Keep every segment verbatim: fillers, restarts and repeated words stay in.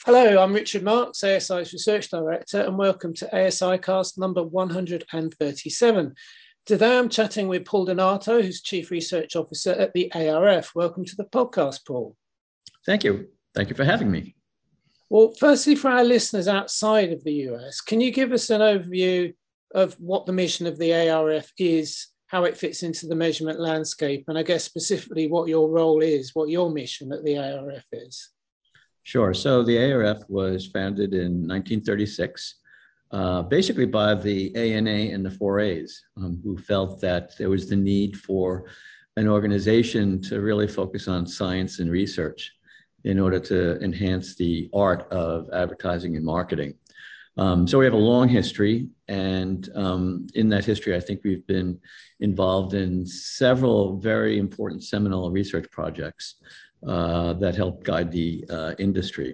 Hello, I'm Richard Marks, A S I's Research Director, and welcome to A S I Cast number one hundred thirty-seven. Today I'm chatting with Paul Donato, who's Chief Research Officer at the A R F. Welcome to the podcast, Paul. Thank you. Thank you for having me. Well, firstly, for our listeners outside of the U S, can you give us an overview of what the mission of the A R F is, how it fits into the measurement landscape, and I guess specifically what your role is, what your mission at the A R F is? Sure. So the A R F was founded in nineteen thirty-six, uh, basically by the A N A and the four A's, um, who felt that there was the need for an organization to really focus on science and research in order to enhance the art of advertising and marketing. Um, so we have a long history, and um, in that history, I think we've been involved in several very important seminal research projects uh, that help guide the uh, industry.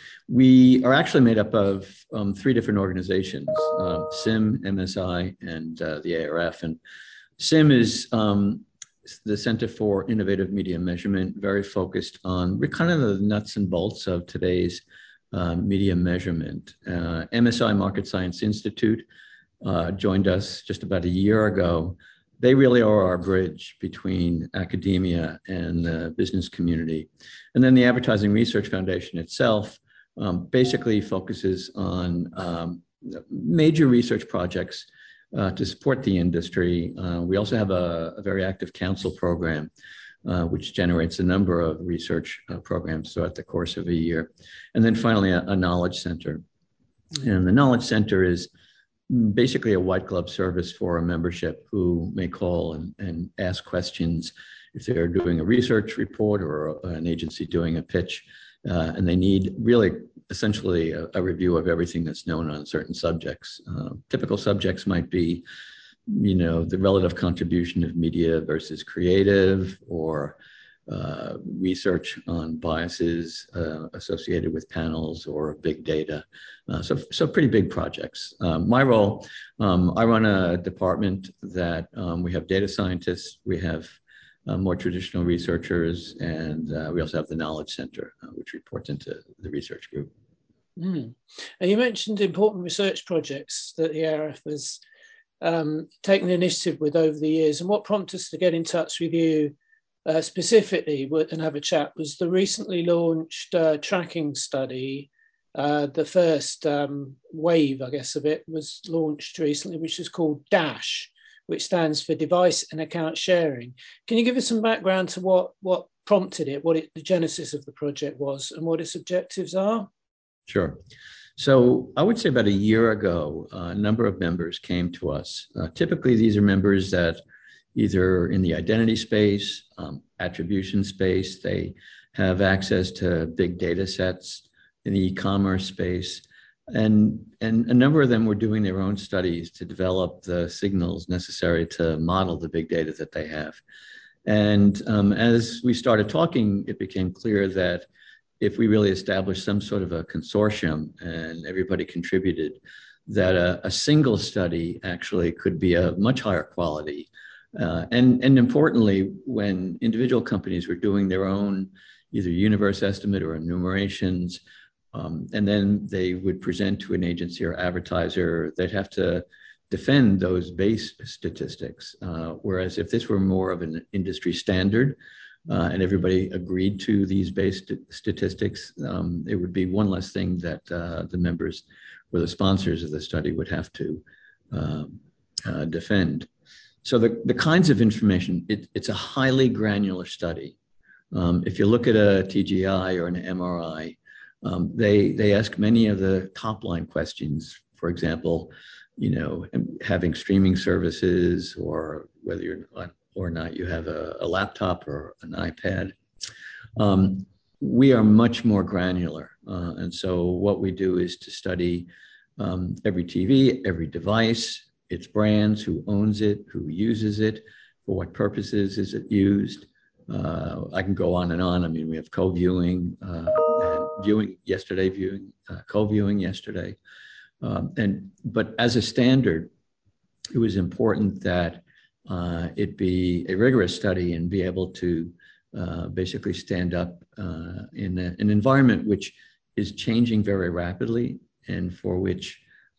We are actually made up of um, three different organizations, uh, S I M, M S I, and uh, the A R F. And S I M is um, the Center for Innovative Media Measurement, very focused on kind of the nuts and bolts of today's Uh, media measurement. Uh, M S I Market Science Institute uh, joined us just about a year ago. They really are our bridge between academia and the business community. And then the Advertising Research Foundation itself um, basically focuses on um, major research projects uh, to support the industry. Uh, we also have a, a very active council program Uh, which generates a number of research uh, programs throughout the course of a year. And then finally, a, a knowledge center. And the knowledge center is basically a white glove service for a membership who may call and, and ask questions if they're doing a research report or an agency doing a pitch, uh, and they need really essentially a, a review of everything that's known on certain subjects. Uh, typical subjects might be you know, the relative contribution of media versus creative, or uh, research on biases uh, associated with panels or big data. Uh, so, so pretty big projects. Um, my role, um, I run a department that um, we have data scientists, we have uh, more traditional researchers, and uh, we also have the Knowledge Center, uh, which reports into the research group. Mm. And you mentioned important research projects that the A R F has Um, taken the initiative with over the years. And what prompted us to get in touch with you uh, specifically and have a chat was the recently launched uh, tracking study. Uh, the first um, wave, I guess, of it was launched recently, which is called DASH, which stands for Device and Account Sharing. Can you give us some background to what, what prompted it, what it, the genesis of the project was, and what its objectives are? Sure. So I would say about a year ago, uh, a number of members came to us. Uh, typically, these are members that either in the identity space, um, attribution space, they have access to big data sets in the e-commerce space. And, and a number of them were doing their own studies to develop the signals necessary to model the big data that they have. And um, as we started talking, it became clear that if we really established some sort of a consortium and everybody contributed, that a, a single study actually could be a much higher quality. Uh, and, and importantly, when individual companies were doing their own either universe estimate or enumerations, um, and then they would present to an agency or advertiser, they'd have to defend those base statistics. Uh, whereas if this were more of an industry standard, Uh, and everybody agreed to these base statistics, um, it would be one less thing that uh, the members or the sponsors of the study would have to um, uh, defend. So the, the kinds of information, it, it's a highly granular study. Um, if you look at a T G I or an M R I, um, they, they ask many of the top line questions. For example, you know, having streaming services, or whether you're on or not you have a, a laptop or an iPad. Um, we are much more granular. Uh, and so what we do is to study um, every T V, every device, its brands, who owns it, who uses it, for what purposes is it used. Uh, I can go on and on. I mean, we have co-viewing uh, and viewing yesterday, viewing, uh, co-viewing yesterday. Um, and, but as a standard, it was important that Uh, it be a rigorous study and be able to uh, basically stand up uh, in a, an environment which is changing very rapidly, and for which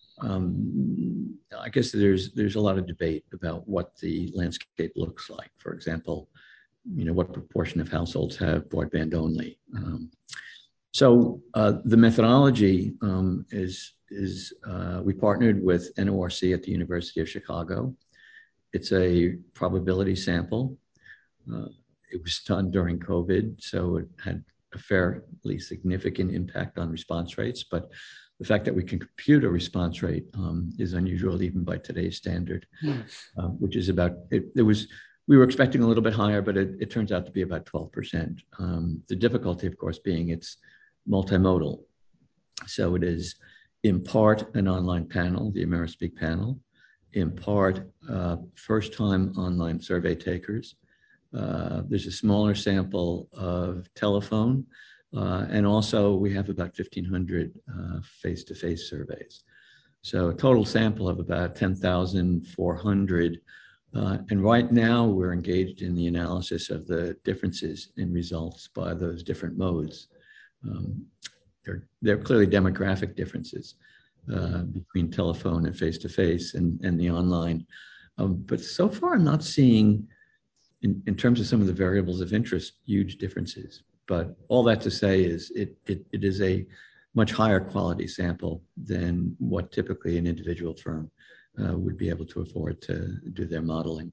um, I guess there's there's a lot of debate about what the landscape looks like. For example, you know, what proportion of households have broadband only. Um, so uh, the methodology um, is is uh, we partnered with N O R C at the University of Chicago. It's a probability sample. Uh, it was done during COVID, so it had a fairly significant impact on response rates. But the fact that we can compute a response rate um, is unusual even by today's standard, mm. uh, which is about, it, it was, we were expecting a little bit higher, but it, it turns out to be about twelve percent. Um, the difficulty, of course, being it's multimodal. So it is in part an online panel, the AmeriSpeak panel, in part uh, first-time online survey takers. Uh, there's a smaller sample of telephone, uh, and also we have about fifteen hundred uh, face-to-face surveys. So a total sample of about ten thousand four hundred. Uh, and right now we're engaged in the analysis of the differences in results by those different modes. Um, there, there are clearly demographic differences uh, between telephone and face-to-face and, and the online. Um, but so far I'm not seeing, In, in terms of some of the variables of interest, huge differences. But all that to say is it, it, it is a much higher quality sample than what typically an individual firm uh, would be able to afford to do their modeling.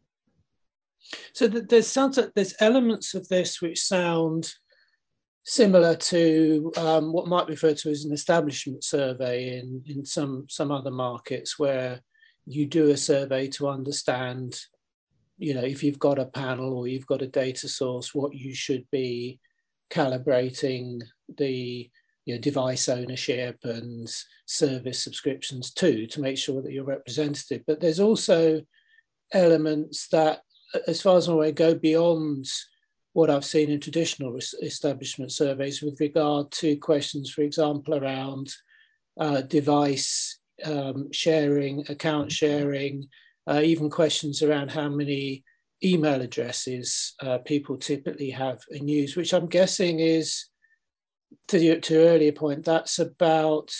So there's sounds like there's elements of this which sound similar to um, what might be referred to as an establishment survey in, in some, some other markets, where you do a survey to understand, you know, if you've got a panel or you've got a data source, what you should be calibrating the, you know, device ownership and service subscriptions to, to make sure that you're representative. But there's also elements that, as far as I'm aware, go beyond what I've seen in traditional establishment surveys with regard to questions, for example, around uh, device um, sharing, account sharing, Uh, even questions around how many email addresses uh, people typically have and use, which I'm guessing is, to your to your earlier point, that's about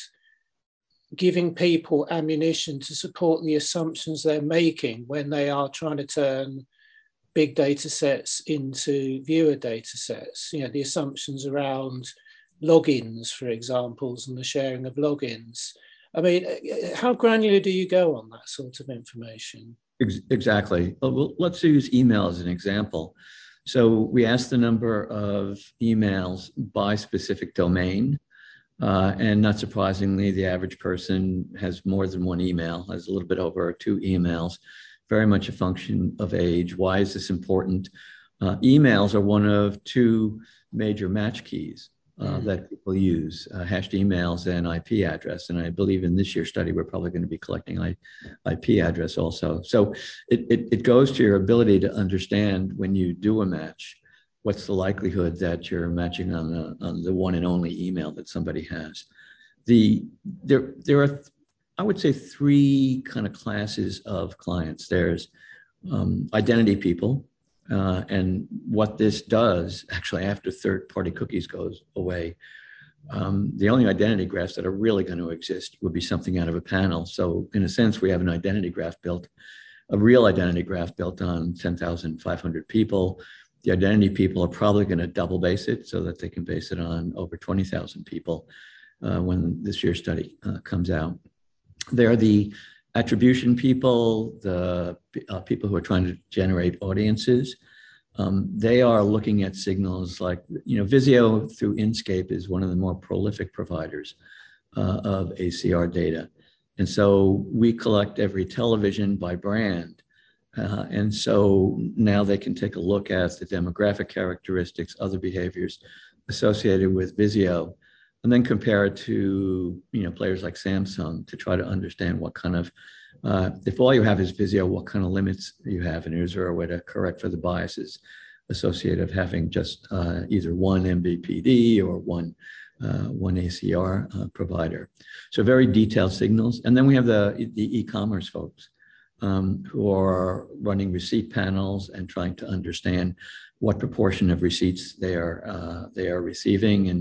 giving people ammunition to support the assumptions they're making when they are trying to turn big data sets into viewer data sets. You know, the assumptions around logins, for examples, and the sharing of logins. I mean, how granular do you go on that sort of information? Exactly. Well, let's use email as an example. So we asked the number of emails by specific domain. Uh, and not surprisingly, the average person has more than one email, has a little bit over two emails, very much a function of age. Why is this important? Uh, emails are one of two major match keys Uh, mm. that people use, uh, hashed emails and I P address. And I believe in this year's study, we're probably going to be collecting I, IP address also. So it, it, it goes to your ability to understand when you do a match, what's the likelihood that you're matching on the, on the one and only email that somebody has. The, there, there are, I would say, three kind of classes of clients. There's um, identity people. Uh, and what this does, actually, after third-party cookies goes away, um, the only identity graphs that are really going to exist would be something out of a panel. So in a sense, we have an identity graph built, a real identity graph built on ten thousand five hundred people. The identity people are probably going to double base it so that they can base it on over twenty thousand people uh, when this year's study uh, comes out. They're the attribution people, the uh, people who are trying to generate audiences. Um, they are looking at signals like, you know, Vizio through Inscape is one of the more prolific providers uh, of A C R data. And so we collect every television by brand. Uh, and so now they can take a look at the demographic characteristics, other behaviors associated with Vizio, and then compare it to, you know, players like Samsung to try to understand what kind of, uh, if all you have is Vizio, what kind of limits you have, and is there a way to correct for the biases associated with having just uh, either one M V P D or one, uh, one A C R uh, provider. So very detailed signals. And then we have the, the e-commerce folks um, who are running receipt panels and trying to understand what proportion of receipts they are, uh, they are receiving. And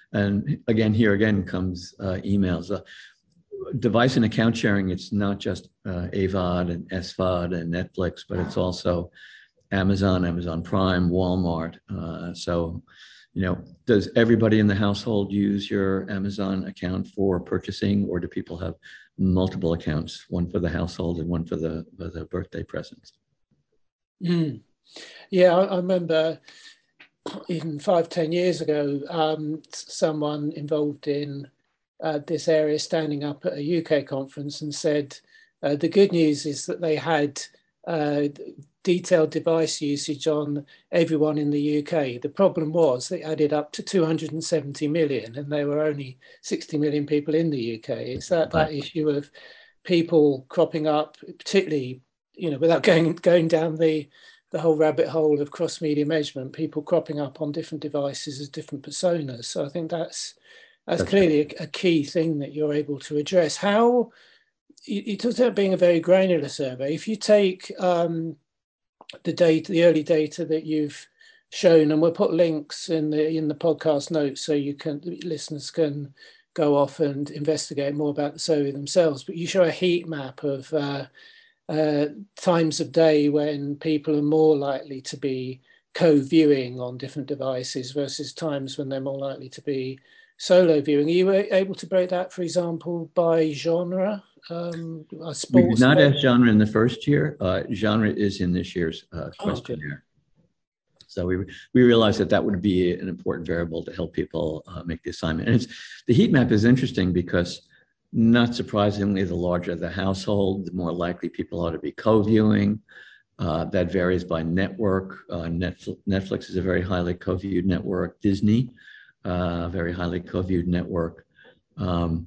And again, here again comes uh, emails. Uh, device and account sharing, it's not just uh, A V O D and S V O D and Netflix, but it's also Amazon, Amazon Prime, Walmart. Uh, so, you know, does everybody in the household use your Amazon account for purchasing, or do people have multiple accounts, one for the household and one for the, for the birthday presents? Mm. Yeah, I, I remember even five, ten years ago, um, someone involved in uh, this area standing up at a U K conference and said uh, the good news is that they had uh, detailed device usage on everyone in the U K. The problem was they added up to two hundred seventy million, and there were only sixty million people in the U K. It's that Right. that issue of people cropping up, particularly, you know, without going going down the the whole rabbit hole of cross media measurement, people cropping up on different devices as different personas. So I think that's that's That's right. clearly a, a key thing that you're able to address. How you, you talked about being a very granular survey. If you take um, the data, the early data that you've shown, and we'll put links in the in the podcast notes so you can listeners can go off and investigate more about the survey themselves. But you show a heat map of uh, uh, times of day when people are more likely to be co-viewing on different devices versus times when they're more likely to be solo viewing. Are you able to break that, for example, by genre? Um, a We did sports not event? ask genre in the first year. Uh, genre is in this year's uh, Oh, good. questionnaire. So we we realized that that would be an important variable to help people uh, make the assignment. And it's, the heat map is interesting because, not surprisingly, the larger the household, the more likely people are to be co-viewing. Uh, that varies by network. Uh, Netflix, Netflix is a very highly co-viewed network. Disney, uh, very highly co-viewed network. Um,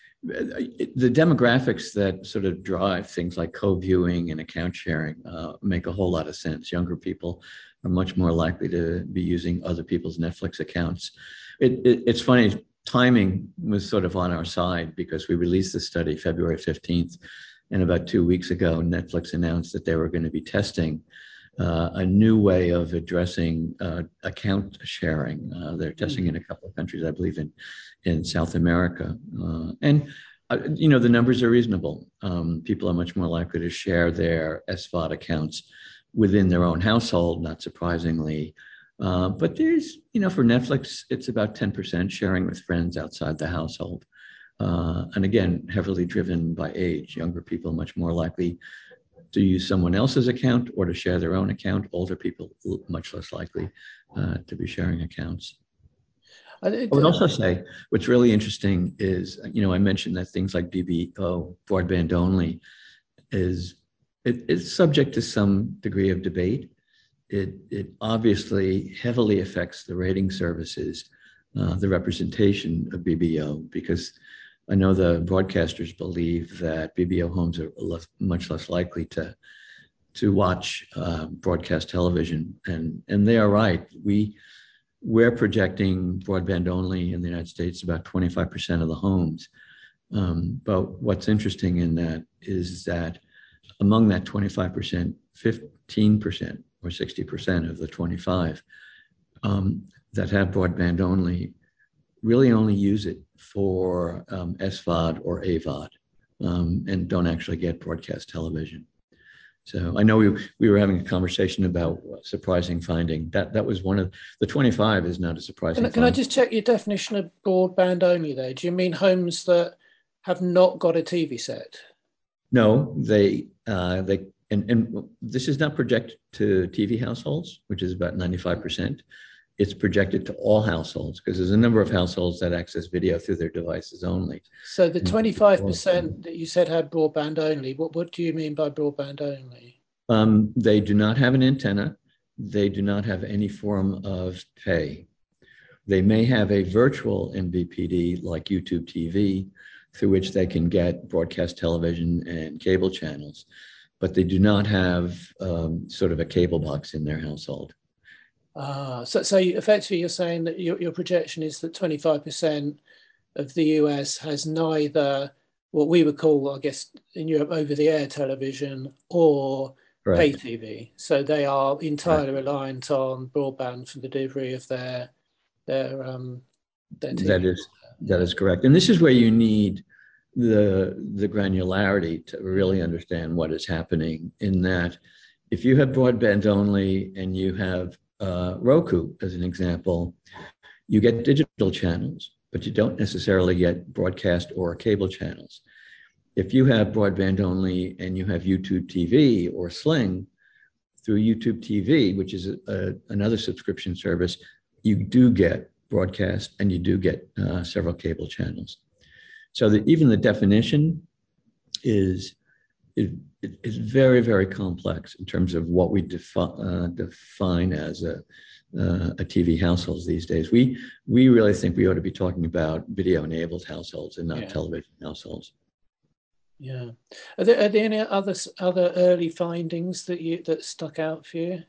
the demographics that sort of drive things like co-viewing and account sharing uh, make a whole lot of sense. Younger people are much more likely to be using other people's Netflix accounts. It, it, it's funny, timing was sort of on our side because we released the study February fifteenth, and about two weeks ago, Netflix announced that they were going to be testing uh, a new way of addressing uh, account sharing. Uh, they're testing Mm. in a couple of countries, I believe, in in South America, uh, and uh, you know the numbers are reasonable. Um, people are much more likely to share their S V O D accounts within their own household, not surprisingly. Uh, but there's, you know, for Netflix, it's about ten percent sharing with friends outside the household. Uh, and again, heavily driven by age. Younger people much more likely to use someone else's account or to share their own account. Older people much less likely uh, to be sharing accounts. I, I would it, also say what's really interesting is, you know, I mentioned that things like B B O, broadband only, is it, it's subject to some degree of debate. It, it obviously heavily affects the rating services, uh, the representation of B B O, because I know the broadcasters believe that B B O homes are less, much less likely to to watch uh, broadcast television, and and they are right. We we're projecting broadband only in the United States about twenty-five percent of the homes. Um, but what's interesting in that is that among that twenty-five percent, fifteen percent or sixty percent of the twenty-five um, that have broadband only really only use it for um, S V O D or A V O D um, and don't actually get broadcast television. So I know we, we were having a conversation about surprising finding. That that was one of the twenty-five is not a can, surprising I- can I find. just check your definition of broadband only there? Do you mean homes that have not got a T V set? No, they uh, they and, and this is not projected to T V households, which is about ninety-five percent. It's projected to all households because there's a number of households that access video through their devices only. So the twenty-five percent that you said had broadband only, what, what do you mean by broadband only? Um, they do not have an antenna. They do not have any form of pay. They may have a virtual M V P D like YouTube T V through which they can get broadcast television and cable channels, but they do not have um, sort of a cable box in their household. Ah, so, so you, effectively you're saying that your, your projection is that twenty-five percent of the U S has neither what we would call, I guess, in Europe, over-the-air television or pay Correct. T V. So they are Correct. entirely reliant on broadband for the delivery of their their um, their T V. That is that is correct. And this is where you need the the granularity to really understand what is happening. In that, if you have broadband only and you have uh, Roku as an example, you get digital channels, but you don't necessarily get broadcast or cable channels. If you have broadband only and you have YouTube T V or Sling, through YouTube T V, which is a, a, another subscription service, you do get broadcast and you do get uh, several cable channels. So that even the definition is, is, is very, very complex in terms of what we defi- uh, define as a, uh, a T V households these days. We, we really think we ought to be talking about video-enabled households and not Yeah. television households. Yeah. Are there, are there any other other early findings that you that stuck out for you?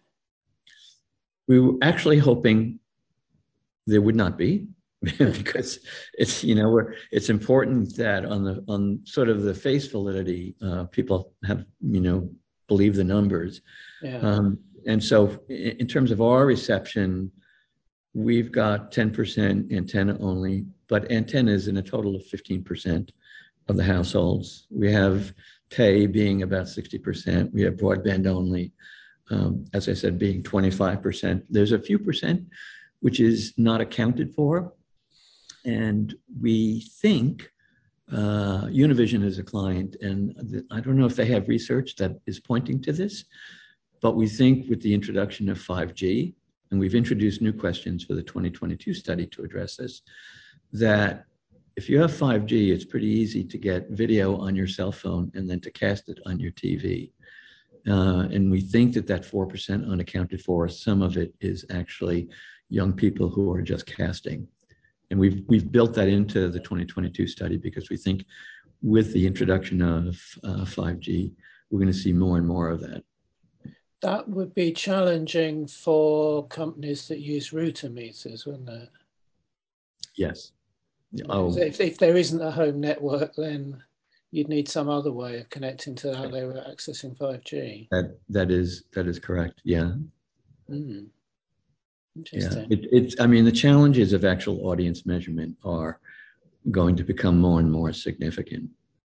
We were actually hoping there would not be, because it's, you know, we're, it's important that on the on sort of the face validity, uh, people have, you know, believe the numbers. Yeah. Um, and so in, in terms of our reception, we've got ten percent antenna only, but antennas in a total of fifteen percent of the households. We have pay being about sixty percent. We have broadband only, um, as I said, being twenty-five percent. There's a few percent which is not accounted for. And we think uh, Univision is a client, and th- I don't know if they have research that is pointing to this, but we think with the introduction of five G, and we've introduced new questions for the twenty twenty-two study to address this, that if you have five G, it's pretty easy to get video on your cell phone and then to cast it on your T V. Uh, and we think that that four percent unaccounted for, some of it is actually young people who are just casting. And we've, we've built that into the twenty twenty-two study because we think with the introduction of uh, five G, we're going to see more and more of that. That would be challenging for companies that use router meters, wouldn't it? Yes. Oh. If, if there isn't a home network, then you'd need some other way of connecting to how they were accessing five G. That that is that is correct. Yeah. Mm. Interesting. Yeah. It, it's. I mean, the challenges of actual audience measurement are going to become more and more significant.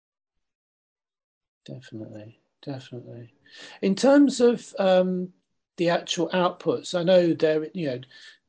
Definitely, definitely. In terms of um, the actual outputs, I know there, you know,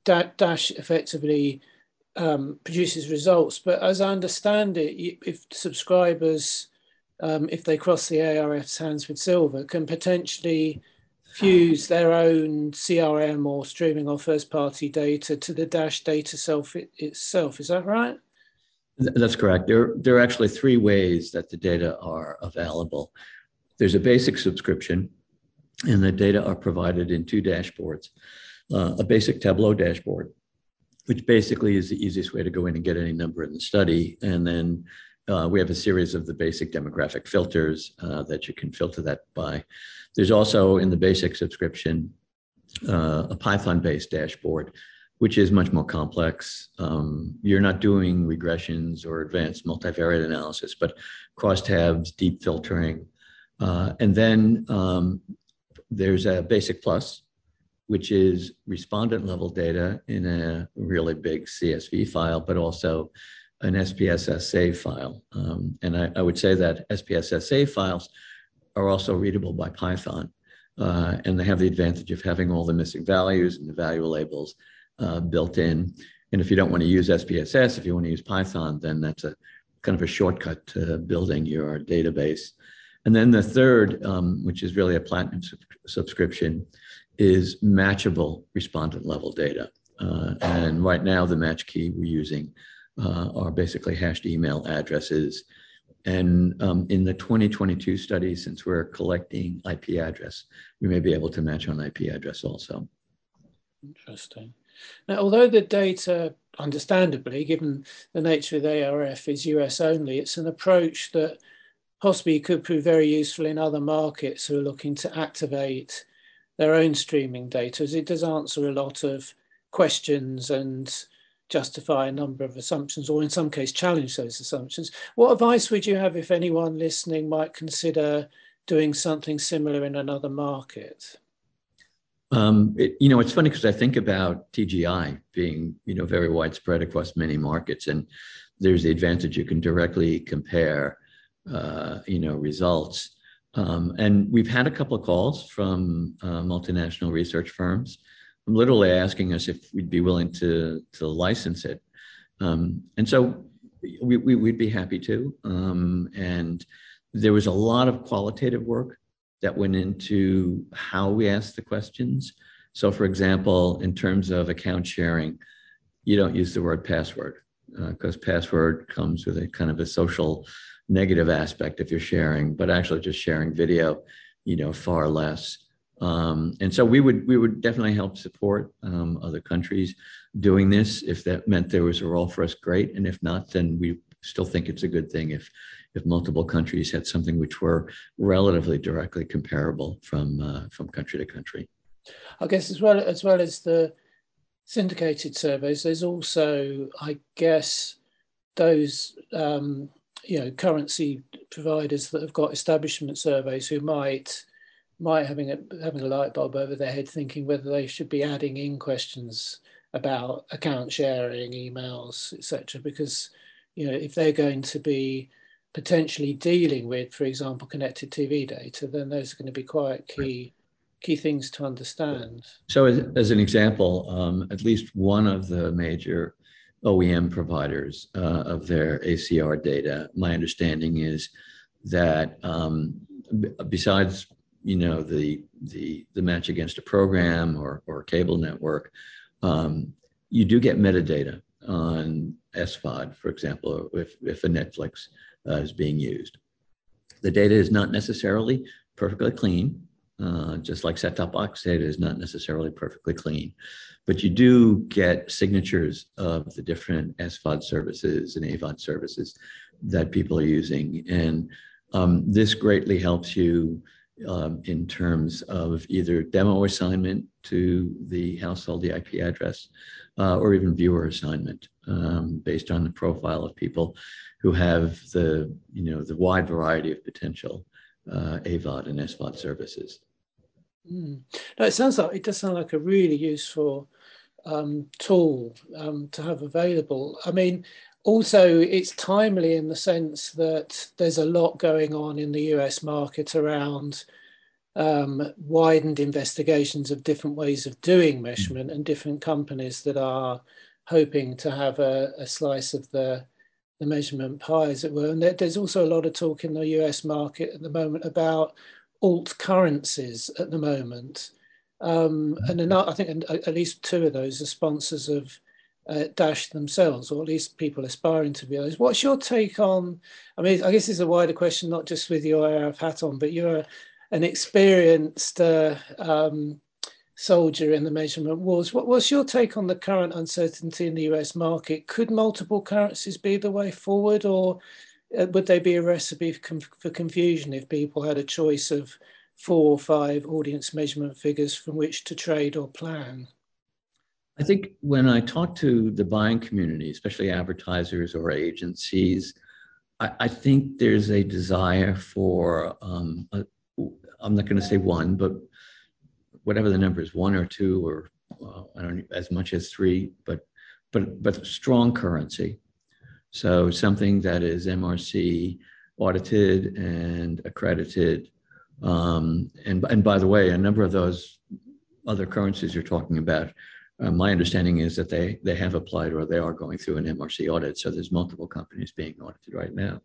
Dash effectively um, produces results, but as I understand it, if subscribers, um, if they cross the A R F's hands with silver, can potentially fuse their own C R M or streaming or first-party data to the Dash data self it, itself. Is that right? That's correct. There, there are actually three ways that the data are available. There's a basic subscription, and the data are provided in two dashboards. Uh, a basic Tableau dashboard, which basically is the easiest way to go in and get any number in the study. And then uh, we have a series of the basic demographic filters uh, that you can filter that by. There's also in the basic subscription uh, a Python-based dashboard, which is much more complex. Um, you're not doing regressions or advanced multivariate analysis, but crosstabs, deep filtering. Uh, and then um, there's a Basic Plus, which is respondent level data in a really big C S V file, but also an S P S S save file. Um, and I, I would say that S P S S save files are also readable by Python. Uh, and they have the advantage of having all the missing values and the value labels uh, built in. And if you don't want to use S P S S, if you want to use Python, then that's a kind of a shortcut to building your database. And then the third, um, which is really a platinum sub- subscription, is matchable respondent level data. Uh, and right now, the match key we're using uh, are basically hashed email addresses. And um, in the twenty twenty-two study, since we're collecting I P address, we may be able to match on I P address also. Interesting. Now, although the data, understandably, given the nature of the A R F, is U S only, it's an approach that possibly could prove very useful in other markets who are looking to activate their own streaming data, as it does answer a lot of questions and justify a number of assumptions, or in some case challenge those assumptions. What advice would you have if anyone listening might consider doing something similar in another market? Um, it, you know, it's funny because I think about T G I being, you know, very widespread across many markets, and there's the advantage you can directly compare, uh, you know, results. Um, and we've had a couple of calls from uh, multinational research firms, literally asking us if we'd be willing to to license it. Um, and so we, we, would be happy to. Um, and there was a lot of qualitative work that went into how we asked the questions. So for example, in terms of account sharing, you don't use the word password because uh, password comes with a kind of a social negative aspect if you're sharing, but actually just sharing video, you know, far less. Um, and so we would we would definitely help support um, other countries doing this. If that meant there was a role for us, great. And if not, then we still think it's a good thing if if multiple countries had something which were relatively directly comparable from uh, from country to country. I guess as well as well as the syndicated surveys, there's also, I guess, those um, you know currency providers that have got establishment surveys who might might having a having a light bulb over their head, thinking whether they should be adding in questions about account sharing, emails, et cetera. Because you know if they're going to be potentially dealing with, for example, connected T V data, then those are going to be quite key key things to understand. So, as, as an example, um, at least one of the major O E M providers uh, of their A C R data, my understanding is that um, b- besides you know the the the match against a program or or a cable network, um, you do get metadata on S V O D, for example, if if a Netflix uh, is being used. The data is not necessarily perfectly clean, uh, just like set-top box data is not necessarily perfectly clean, but you do get signatures of the different S V O D services and A V O D services that people are using, and um, this greatly helps you um, in terms of either demo assignment to the household, the I P address, uh, or even viewer assignment um, based on the profile of people who have the, you know, the wide variety of potential uh, A V O D and S V O D services. Mm. No, it sounds like it does sound like a really useful um, tool um, to have available. I mean, also it's timely in the sense that there's a lot going on in the U S market around um, widened investigations of different ways of doing measurement and different companies that are hoping to have a, a slice of the the measurement pie, as it were. And there, there's also a lot of talk in the U S market at the moment about alt currencies at the moment. Um, and then I think at least two of those are sponsors of uh, Dash themselves, or at least people aspiring to be those. What's your take on? I mean, I guess it's a wider question, not just with your A R F hat on, but you're an experienced uh, um, soldier in the measurement wars. What, what's your take on the current uncertainty in the U S market? Could multiple currencies be the way forward, or uh, would they be a recipe for, for confusion if people had a choice of four or five audience measurement figures from which to trade or plan? I think when I talk to the buying community, especially advertisers or agencies, I, I think there's a desire for, um, a, I'm not going to say one, but whatever the number is, one or two, or uh, I don't know, as much as three, but but but strong currency. So something that is M R C audited and accredited. Um, and and by the way, a number of those other currencies you're talking about, uh, my understanding is that they they have applied or they are going through an M R C audit. So there's multiple companies being audited right now.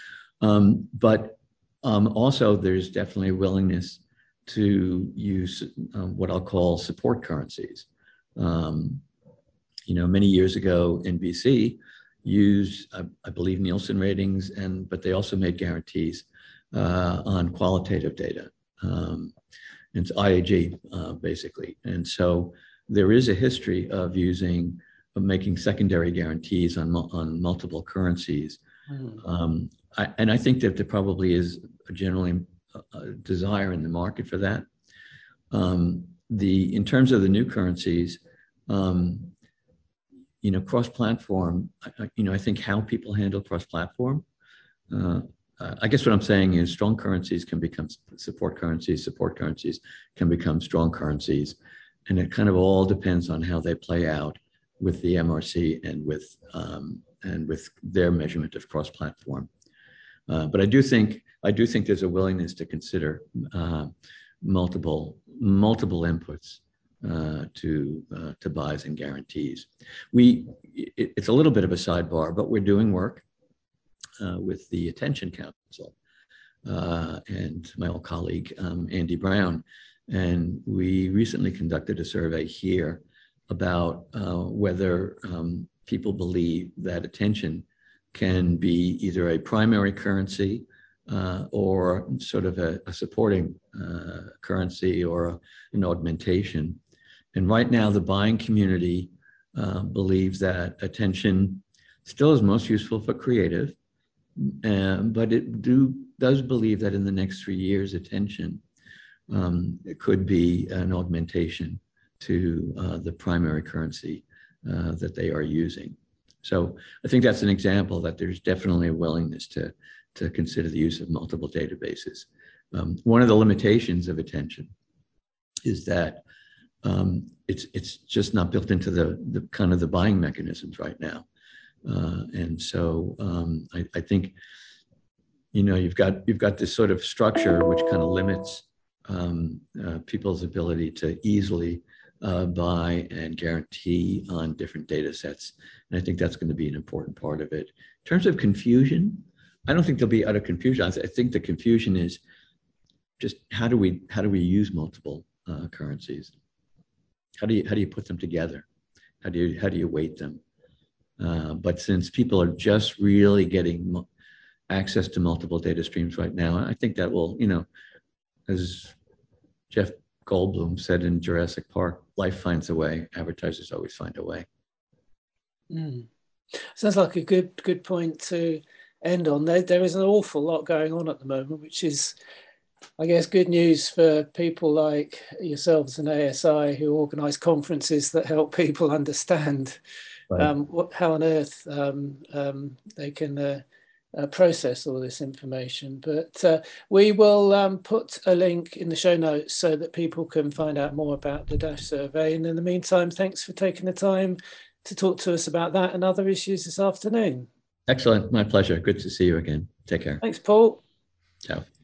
Um, but um, also, there's definitely a willingness to use um, what I'll call support currencies. Um, you know, many years ago, N B C used, I, I believe, Nielsen ratings, and but they also made guarantees uh, on qualitative data. Um, it's I A G, uh, basically. And so there is a history of using, of making secondary guarantees on, on multiple currencies. Mm. Um, I, and I think that there probably is a generally a desire in the market for that. Um, the in terms of the new currencies, um, you know, cross-platform. You know, I think how people handle cross-platform. Uh, uh, I guess what I'm saying is strong currencies can become support currencies, support currencies can become strong currencies. And it kind of all depends on how they play out with the M R C and with, um, and with their measurement of cross-platform. Uh, but I do think I do think there's a willingness to consider uh, multiple multiple inputs uh, to uh, to buys and guarantees. We it, it's a little bit of a sidebar, but we're doing work uh, with the Attention Council uh, and my old colleague um, Andy Brown, and we recently conducted a survey here about uh, whether um, people believe that attention can be either a primary currency uh, or sort of a, a supporting uh, currency or a, an augmentation. And right now, the buying community uh, believes that attention still is most useful for creative, uh, but it do, does believe that in the next three years, attention um, it could be an augmentation to uh, the primary currency uh, that they are using. So I think that's an example that there's definitely a willingness to, to consider the use of multiple databases. Um, one of the limitations of attention is that um, it's it's just not built into the, the kind of the buying mechanisms right now. Uh, and so um, I, I think, you know, you've got you've got this sort of structure which kind of limits um, uh, people's ability to easily uh, buy and guarantee on different data sets. And I think that's going to be an important part of it. In terms of confusion, I don't think there'll be utter confusion. I think the confusion is just how do we how do we use multiple uh, currencies? How do you how do you put them together? How do you how do you weight them? Uh, but since people are just really getting mo- access to multiple data streams right now, I think that will, you know, as Jeff Goldblum said in Jurassic Park, life finds a way. Advertisers always find a way. Mm. Sounds like a good good point to end on. There, there is an awful lot going on at the moment, which is, I guess, good news for people like yourselves and A S I who organise conferences that help people understand Right. um, what, how on earth um, um, they can uh, uh, process all this information. But uh, we will um, put a link in the show notes so that people can find out more about the DASH survey. And in the meantime, thanks for taking the time to talk to us about that and other issues this afternoon. Excellent. My pleasure. Good to see you again. Take care. Thanks, Paul. Ciao.